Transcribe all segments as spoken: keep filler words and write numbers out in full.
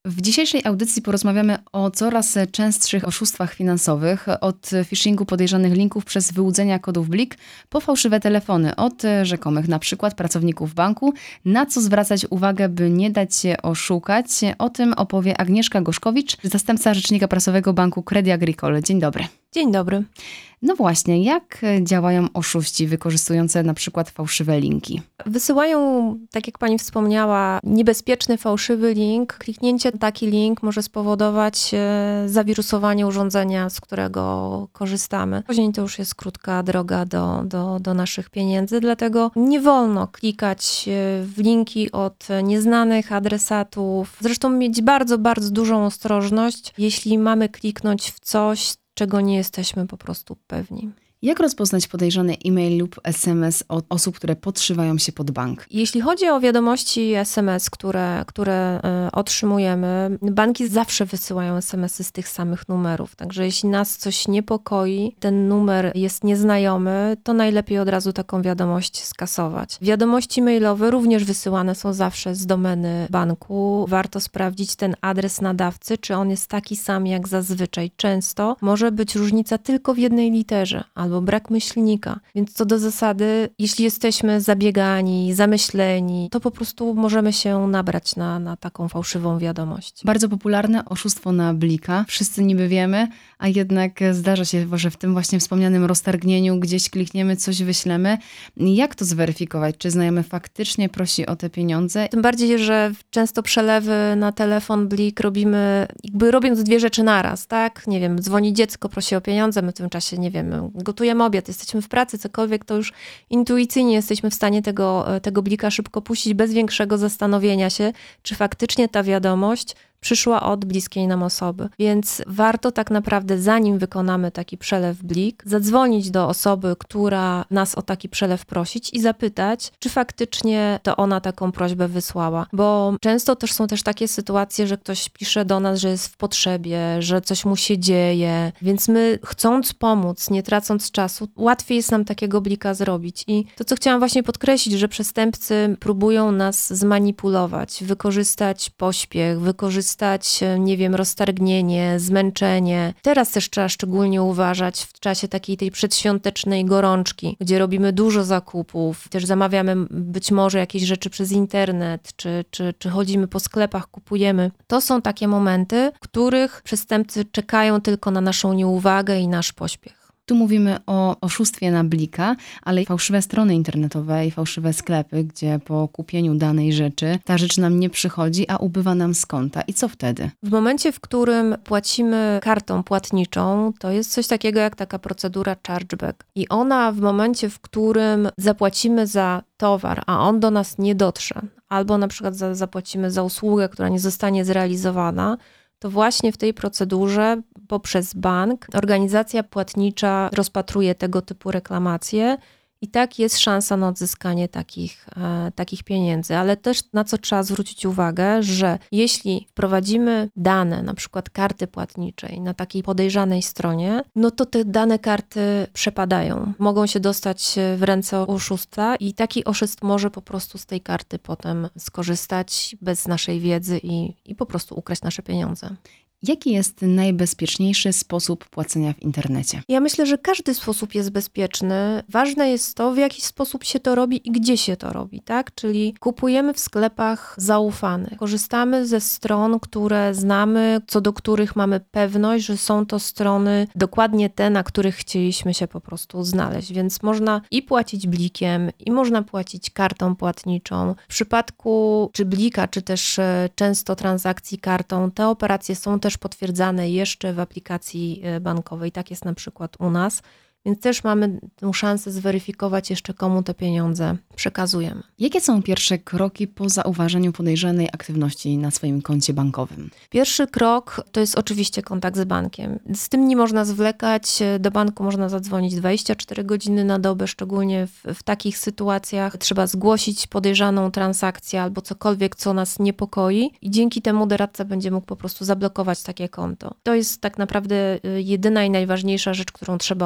W dzisiejszej audycji porozmawiamy o coraz częstszych oszustwach finansowych, od phishingu podejrzanych linków przez wyłudzenia kodów Blik, po fałszywe telefony, od rzekomych na przykład pracowników banku, na co zwracać uwagę, by nie dać się oszukać. O tym opowie Agnieszka Gorzkowicz, zastępca rzecznika prasowego banku Crédit Agricole. Dzień dobry. Dzień dobry. No właśnie, jak działają oszuści wykorzystujące na przykład fałszywe linki? Wysyłają, tak jak pani wspomniała, niebezpieczny fałszywy link. Kliknięcie na taki link może spowodować zawirusowanie urządzenia, z którego korzystamy. Później to już jest krótka droga do, do, do naszych pieniędzy, dlatego nie wolno klikać w linki od nieznanych adresatów. Zresztą mieć bardzo, bardzo dużą ostrożność, jeśli mamy kliknąć w coś, czego nie jesteśmy po prostu pewni. Jak rozpoznać podejrzany e-mail lub es em es od osób, które podszywają się pod bank? Jeśli chodzi o wiadomości es em es, które, które y, otrzymujemy, banki zawsze wysyłają es em esy z tych samych numerów. Także jeśli nas coś niepokoi, ten numer jest nieznajomy, to najlepiej od razu taką wiadomość skasować. Wiadomości mailowe również wysyłane są zawsze z domeny banku. Warto sprawdzić ten adres nadawcy, czy on jest taki sam jak zazwyczaj. Często może być różnica tylko w jednej literze, albo brak myślnika. Więc co do zasady, jeśli jesteśmy zabiegani, zamyśleni, to po prostu możemy się nabrać na, na taką fałszywą wiadomość. Bardzo popularne oszustwo na Blika. Wszyscy niby wiemy, a jednak zdarza się, że w tym właśnie wspomnianym roztargnieniu gdzieś klikniemy, coś wyślemy. Jak to zweryfikować? Czy znajomy faktycznie prosi o te pieniądze? Tym bardziej, że często przelewy na telefon Blik robimy, jakby robiąc dwie rzeczy naraz, tak? Nie wiem, dzwoni dziecko, prosi o pieniądze, my w tym czasie, nie wiem, gotujemy obiad, jesteśmy w pracy, cokolwiek, to już intuicyjnie jesteśmy w stanie tego, tego Blika szybko puścić bez większego zastanowienia się, czy faktycznie ta wiadomość przyszła od bliskiej nam osoby. Więc warto tak naprawdę, zanim wykonamy taki przelew Blik, zadzwonić do osoby, która nas o taki przelew prosić i zapytać, czy faktycznie to ona taką prośbę wysłała. Bo często też są też takie sytuacje, że ktoś pisze do nas, że jest w potrzebie, że coś mu się dzieje. Więc my, chcąc pomóc, nie tracąc czasu, łatwiej jest nam takiego Blika zrobić. I to, co chciałam właśnie podkreślić, że przestępcy próbują nas zmanipulować, wykorzystać pośpiech, wykorzystać stać, nie wiem, roztargnienie, zmęczenie. Teraz też trzeba szczególnie uważać w czasie takiej tej przedświątecznej gorączki, gdzie robimy dużo zakupów, też zamawiamy być może jakieś rzeczy przez internet, czy, czy, czy chodzimy po sklepach, kupujemy. To są takie momenty, w których przestępcy czekają tylko na naszą nieuwagę i nasz pośpiech. Tu mówimy o oszustwie na Blika, ale fałszywe strony internetowe i fałszywe sklepy, gdzie po kupieniu danej rzeczy ta rzecz nam nie przychodzi, a ubywa nam z konta. I co wtedy? W momencie, w którym płacimy kartą płatniczą, to jest coś takiego jak taka procedura chargeback. I ona w momencie, w którym zapłacimy za towar, a on do nas nie dotrze, albo na przykład za, zapłacimy za usługę, która nie zostanie zrealizowana, to właśnie w tej procedurze poprzez bank organizacja płatnicza rozpatruje tego typu reklamacje i tak jest szansa na odzyskanie takich, e, takich pieniędzy. Ale też na co trzeba zwrócić uwagę, że jeśli wprowadzimy dane, na przykład karty płatniczej na takiej podejrzanej stronie, no to te dane karty przepadają. Mogą się dostać w ręce oszusta i taki oszust może po prostu z tej karty potem skorzystać bez naszej wiedzy i, i po prostu ukraść nasze pieniądze. Jaki jest najbezpieczniejszy sposób płacenia w internecie? Ja myślę, że każdy sposób jest bezpieczny. Ważne jest to, w jaki sposób się to robi i gdzie się to robi, tak? Czyli kupujemy w sklepach zaufanych. Korzystamy ze stron, które znamy, co do których mamy pewność, że są to strony dokładnie te, na których chcieliśmy się po prostu znaleźć. Więc można i płacić Blikiem, i można płacić kartą płatniczą. W przypadku czy Blika, czy też często transakcji kartą, te operacje są też potwierdzane jeszcze w aplikacji bankowej. Tak jest na przykład u nas. Więc też mamy tę szansę zweryfikować jeszcze, komu te pieniądze przekazujemy. Jakie są pierwsze kroki po zauważeniu podejrzanej aktywności na swoim koncie bankowym? Pierwszy krok to jest oczywiście kontakt z bankiem. Z tym nie można zwlekać. Do banku można zadzwonić dwadzieścia cztery godziny na dobę, szczególnie w, w takich sytuacjach. Trzeba zgłosić podejrzaną transakcję albo cokolwiek, co nas niepokoi i dzięki temu doradca będzie mógł po prostu zablokować takie konto. To jest tak naprawdę jedyna i najważniejsza rzecz, którą trzeba od razu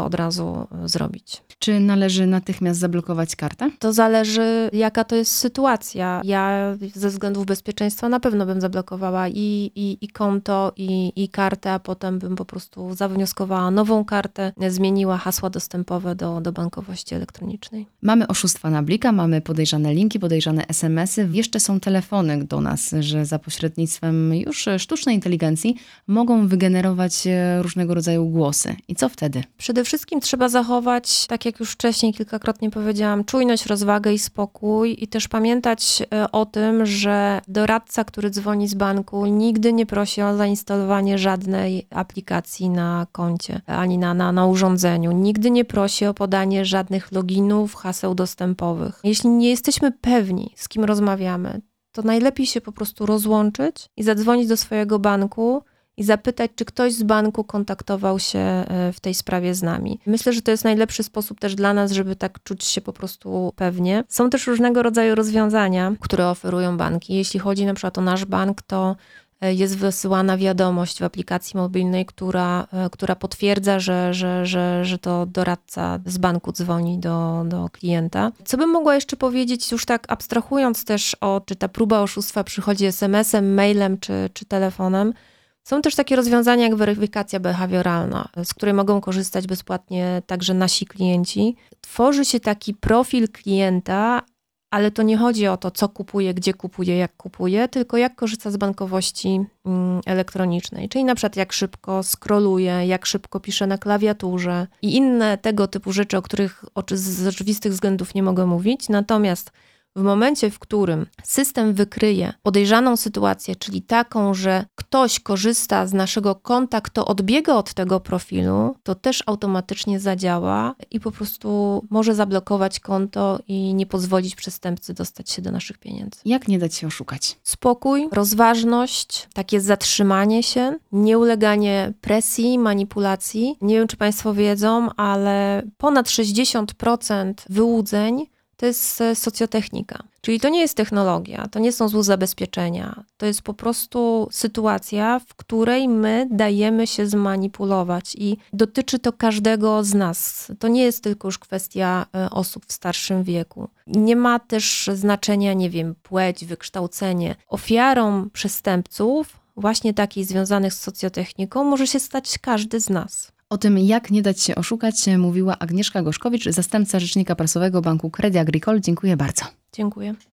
prostu zrobić. Czy należy natychmiast zablokować kartę? To zależy, jaka to jest sytuacja. Ja ze względów bezpieczeństwa na pewno bym zablokowała i, i, i konto, i, i kartę, a potem bym po prostu zawnioskowała nową kartę, zmieniła hasła dostępowe do, do bankowości elektronicznej. Mamy oszustwa na Blika, mamy podejrzane linki, podejrzane es em esy. Jeszcze są telefony do nas, że za pośrednictwem już sztucznej inteligencji mogą wygenerować różnego rodzaju głosy. I co wtedy? Przede wszystkim trzeba zachować, tak jak już wcześniej kilkakrotnie powiedziałam, czujność, rozwagę i spokój i też pamiętać o tym, że doradca, który dzwoni z banku, nigdy nie prosi o zainstalowanie żadnej aplikacji na koncie ani na, na, na urządzeniu. Nigdy nie prosi o podanie żadnych loginów, haseł dostępowych. Jeśli nie jesteśmy pewni, z kim rozmawiamy, to najlepiej się po prostu rozłączyć i zadzwonić do swojego banku i zapytać, czy ktoś z banku kontaktował się w tej sprawie z nami. Myślę, że to jest najlepszy sposób też dla nas, żeby tak czuć się po prostu pewnie. Są też różnego rodzaju rozwiązania, które oferują banki. Jeśli chodzi na przykład o nasz bank, to jest wysyłana wiadomość w aplikacji mobilnej, która, która potwierdza, że, że, że, że to doradca z banku dzwoni do, do klienta. Co bym mogła jeszcze powiedzieć, już tak abstrahując też o, czy ta próba oszustwa przychodzi es em esem, mailem czy, czy telefonem, są też takie rozwiązania jak weryfikacja behawioralna, z której mogą korzystać bezpłatnie także nasi klienci. Tworzy się taki profil klienta, ale to nie chodzi o to, co kupuje, gdzie kupuje, jak kupuje, tylko jak korzysta z bankowości elektronicznej. Czyli na przykład jak szybko scrolluje, jak szybko pisze na klawiaturze i inne tego typu rzeczy, o których z oczywistych względów nie mogę mówić. Natomiast w momencie, w którym system wykryje podejrzaną sytuację, czyli taką, że ktoś korzysta z naszego konta, kto odbiega od tego profilu, to też automatycznie zadziała i po prostu może zablokować konto i nie pozwolić przestępcy dostać się do naszych pieniędzy. Jak nie dać się oszukać? Spokój, rozważność, takie zatrzymanie się, nieuleganie presji, manipulacji. Nie wiem, czy Państwo wiedzą, ale ponad sześćdziesiąt procent wyłudzeń to jest socjotechnika. Czyli to nie jest technologia, to nie są złe zabezpieczenia. To jest po prostu sytuacja, w której my dajemy się zmanipulować i dotyczy to każdego z nas. To nie jest tylko już kwestia osób w starszym wieku. Nie ma też znaczenia, nie wiem, płeć, wykształcenie. Ofiarą przestępców, właśnie takich związanych z socjotechniką, może się stać każdy z nas. O tym, jak nie dać się oszukać, mówiła Agnieszka Gorzkowicz, zastępca rzecznika prasowego Banku Crédit Agricole. Dziękuję bardzo. Dziękuję.